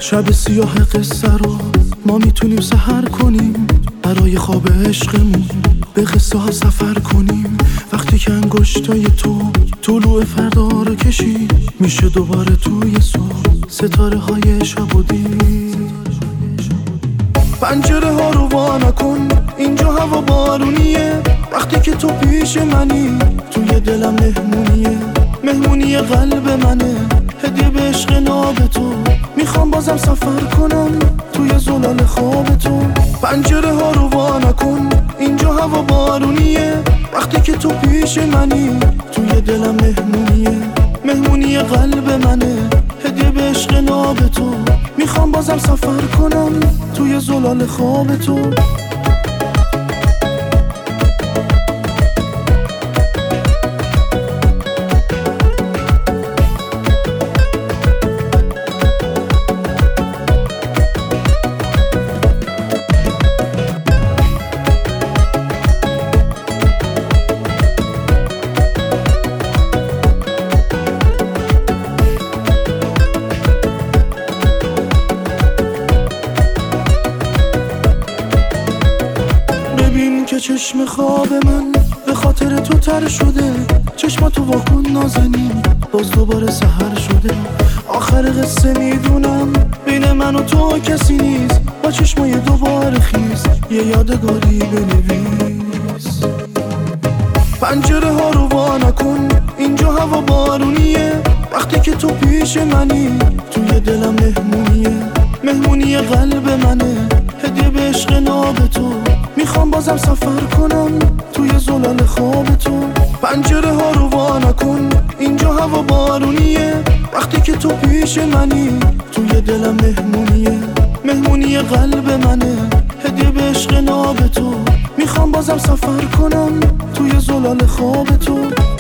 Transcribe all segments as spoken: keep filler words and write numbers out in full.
شب سیاه قصه رو ما میتونیم سحر کنیم، برای خواب عشقمون به قصه ها سفر کنیم. وقتی که انگشتای تو طلوع فردا رو کشید، میشه دوباره توی صبح ستاره های شب و دید. پنجره ها رو وا نکن، اینجا هوا بارونیه. وقتی که تو پیش منی توی دلم مهمونیه، مهمونی قلب منه، هدیه به عشق ناب تو. میخوام بازم سفر کنم توی زلال خواب تو. پنجره ها رو وا نکن، اینجا هوا بارونیه. وقتی که تو پیش منی توی دلم مهمونیه، مهمونی قلب منه، هدیه به عشق ناب تو. میخوام بازم سفر کنم توی زلال خواب تو. که چشم خواب من به خاطر تو تر شده، چشماتو واکن نازنین باز دوباره سحر شده. آخر قصه میدونم بین من و تو کسی نیست، با چشمای دوباره خیز یه یادگاری بنویس. پنجره ها رو وا نکن، اینجا هوا بارونیه. وقتی که تو پیش منی توی دلم مهمونیه، مهمونی قلب منه، هدیه به عشق ناب تو. میخوام بازم سفر کنم توی زلال خواب تو. پنجره ها رو وا نکن، اینجا هوا بارونیه. وقتی که تو پیش منی توی دلم مهمونیه، مهمونی قلب منه، هدیه به عشق ناب تو. میخوام بازم سفر کنم توی زلال خواب تو.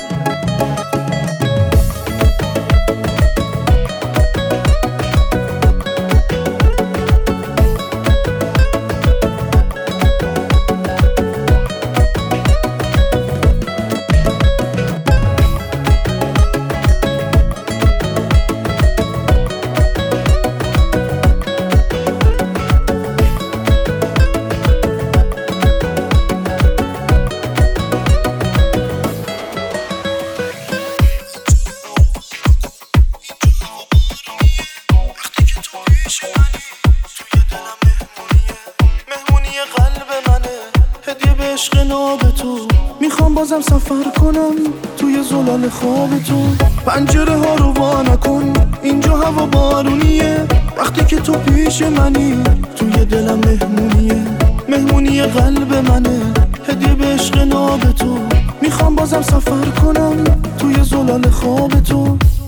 عشق ناب تو. میخوام بازم سفر کنم توی زلال خواب تو. پنجره ها رو وا نکن، اینجا هوا بارونیه. وقتی که تو پیش منی توی دلم مهمونیه، مهمونی قلب منه، هدیه به عشق ناب تو. میخوام بازم سفر کنم توی زلال خواب تو.